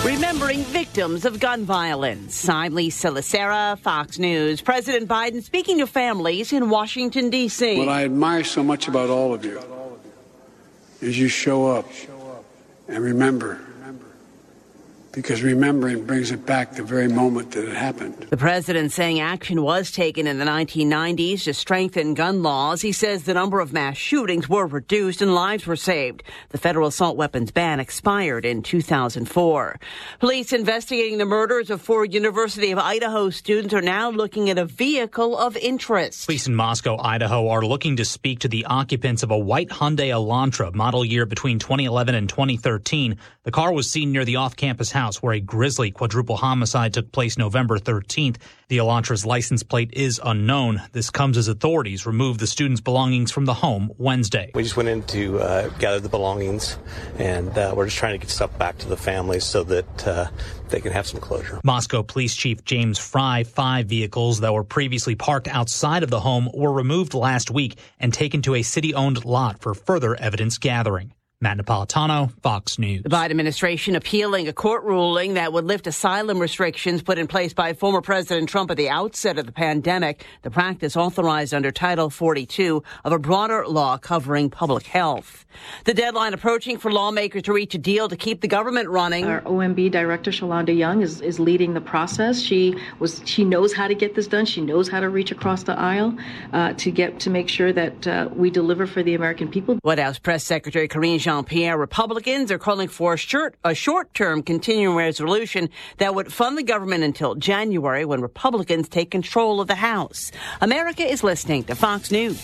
Remembering victims of gun violence. I'm Lisa Lacera, Fox News. President Biden speaking to families in Washington, D.C. What I admire so much about all of you is you show up and remember. Because remembering brings it back the very moment that it happened. The president saying action was taken in the 1990s to strengthen gun laws. He says the number of mass shootings were reduced and lives were saved. The federal assault weapons ban expired in 2004. Police investigating the murders of 4 University of Idaho students are now looking at a vehicle of interest. Police in Moscow, Idaho are looking to speak to the occupants of a white Hyundai Elantra, model year between 2011 and 2013. The car was seen near the off-campus house where a grisly quadruple homicide took place November 13th. The Elantra's license plate is unknown. This comes as authorities removed the students' belongings from the home Wednesday. We just went in to gather the belongings, and we're just trying to get stuff back to the families so that they can have some closure. Moscow Police Chief James Fry, 5 vehicles that were previously parked outside of the home were removed last week and taken to a city-owned lot for further evidence gathering. Matt Napolitano, Fox News. The Biden administration appealing a court ruling that would lift asylum restrictions put in place by former President Trump at the outset of the pandemic, the practice authorized under Title 42 of a broader law covering public health. The deadline approaching for lawmakers to reach a deal to keep the government running. Our OMB director, Shalonda Young, is leading the process. She knows how to get this done. She knows how to reach across the aisle to make sure that we deliver for the American people. White House Press Secretary Karine Jean-Pierre, Republicans are calling for a short-term continuing resolution that would fund the government until January when Republicans take control of the House. America is listening to Fox News.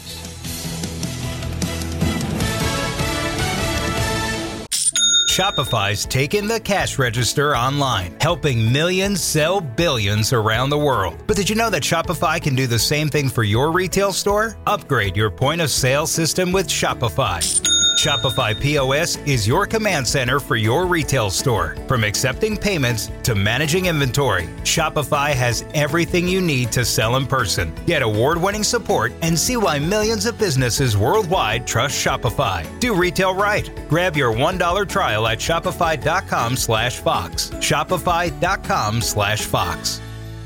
Shopify's taken the cash register online, helping millions sell billions around the world. But did you know that Shopify can do the same thing for your retail store? Upgrade your point-of-sale system with Shopify. Shopify POS is your command center for your retail store. From accepting payments to managing inventory, Shopify has everything you need to sell in person. Get award-winning support and see why millions of businesses worldwide trust Shopify. Do retail right. Grab your $1 trial at shopify.com/Fox. Shopify.com/Fox.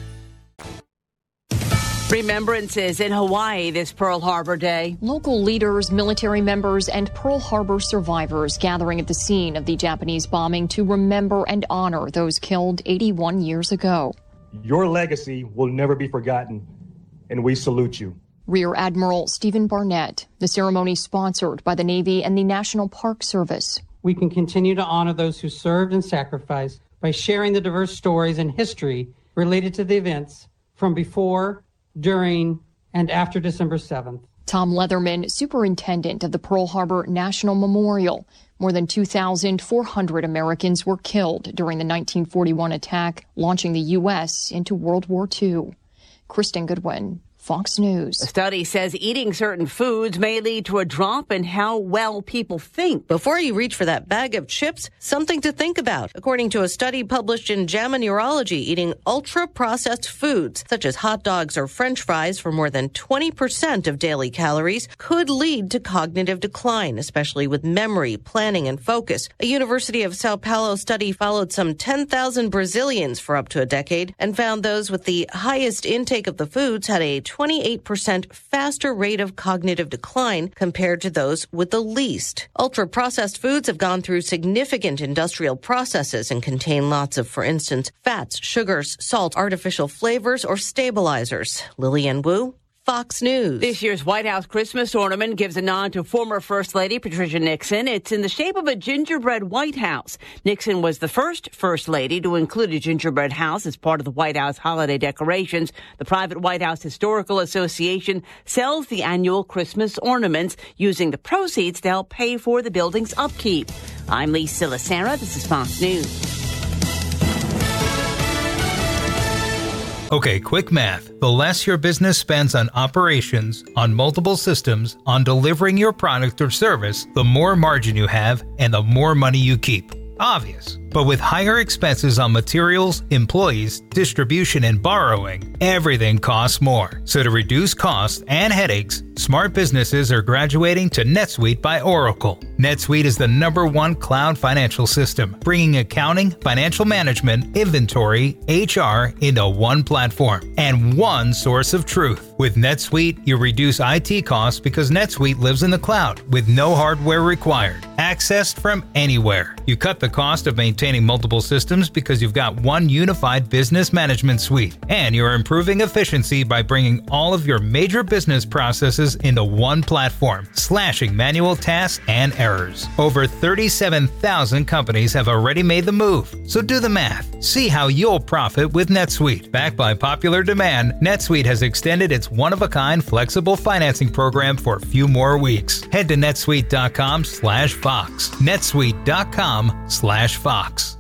Remembrances in Hawaii this Pearl Harbor Day. Local leaders, military members, and Pearl Harbor survivors gathering at the scene of the Japanese bombing to remember and honor those killed 81 years ago. Your legacy will never be forgotten, and we salute you. Rear Admiral Stephen Barnett. The ceremony sponsored by the Navy and the National Park Service. We can continue to honor those who served and sacrificed by sharing the diverse stories and history related to the events from before, during, and after December 7th. Tom Leatherman, superintendent of the Pearl Harbor National Memorial. More than 2,400 Americans were killed during the 1941 attack, launching the U.S. into World War II. Kristen Goodwin, Fox News. A study says eating certain foods may lead to a drop in how well people think. Before you reach for that bag of chips, something to think about. According to a study published in JAMA Neurology, eating ultra-processed foods, such as hot dogs or French fries for more than 20% of daily calories, could lead to cognitive decline, especially with memory, planning, and focus. A University of Sao Paulo study followed some 10,000 Brazilians for up to a decade and found those with the highest intake of the foods had a 28% faster rate of cognitive decline compared to those with the least. Ultra-processed foods have gone through significant industrial processes and contain lots of, for instance, fats, sugars, salt, artificial flavors, or stabilizers. Lillian Wu, Fox News. This year's White House Christmas ornament gives a nod to former First Lady Patricia Nixon. It's in the shape of a gingerbread White House. Nixon was the first First Lady to include a gingerbread house as part of the White House holiday decorations. The private White House Historical Association sells the annual Christmas ornaments, using the proceeds to help pay for the building's upkeep. I'm Lisa Lacera. This is Fox News. Okay, quick math. The less your business spends on operations, on multiple systems, on delivering your product or service, the more margin you have and the more money you keep. Obvious. But with higher expenses on materials, employees, distribution, and borrowing, everything costs more. So to reduce costs and headaches, smart businesses are graduating to NetSuite by Oracle. NetSuite is the #1 cloud financial system, bringing accounting, financial management, inventory, HR into one platform and one source of truth. With NetSuite, you reduce IT costs because NetSuite lives in the cloud with no hardware required, accessed from anywhere. You cut the cost of maintaining multiple systems because you've got one unified business management suite, and you're improving efficiency by bringing all of your major business processes into one platform, slashing manual tasks and errors. Over 37,000 companies have already made the move, so do the math. See how you'll profit with NetSuite. Backed by popular demand, NetSuite has extended its one-of-a-kind flexible financing program for a few more weeks. Head to netsuite.com/Fox. netsuite.com/Fox.